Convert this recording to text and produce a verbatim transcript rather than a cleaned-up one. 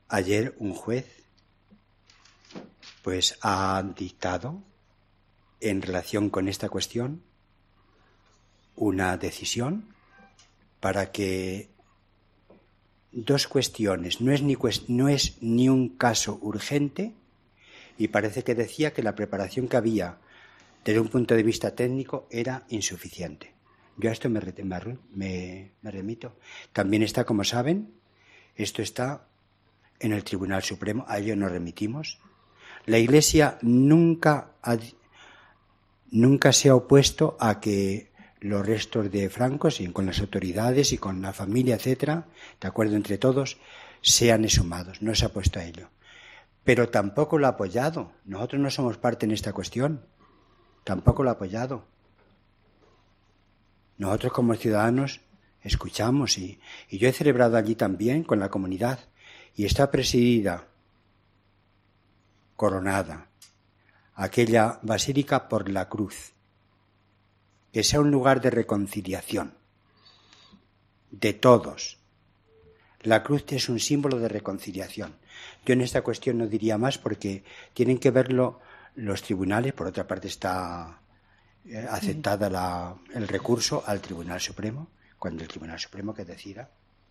Ayer un juez pues ha dictado en relación con esta cuestión una decisión para que dos cuestiones, no es ni, no es ni un caso urgente, y parece que decía que la preparación que había desde un punto de vista técnico era insuficiente. Yo a esto me, me, me remito. También está, como saben, esto está en el Tribunal Supremo, a ello nos remitimos. La Iglesia nunca, ha, nunca se ha opuesto a que los restos de Franco, y con las autoridades y con la familia, etcétera, de acuerdo entre todos, sean exhumados. No se ha opuesto a ello. Pero tampoco lo ha apoyado. Nosotros no somos parte en esta cuestión. Tampoco lo ha apoyado. Nosotros como ciudadanos escuchamos y, y yo he celebrado allí también con la comunidad y está presidida, coronada, aquella basílica por la cruz, que sea un lugar de reconciliación de todos. La cruz es un símbolo de reconciliación. Yo en esta cuestión no diría más porque tienen que verlo los tribunales. Por otra parte está aceptada la, el recurso al Tribunal Supremo, cuando el Tribunal Supremo que decida.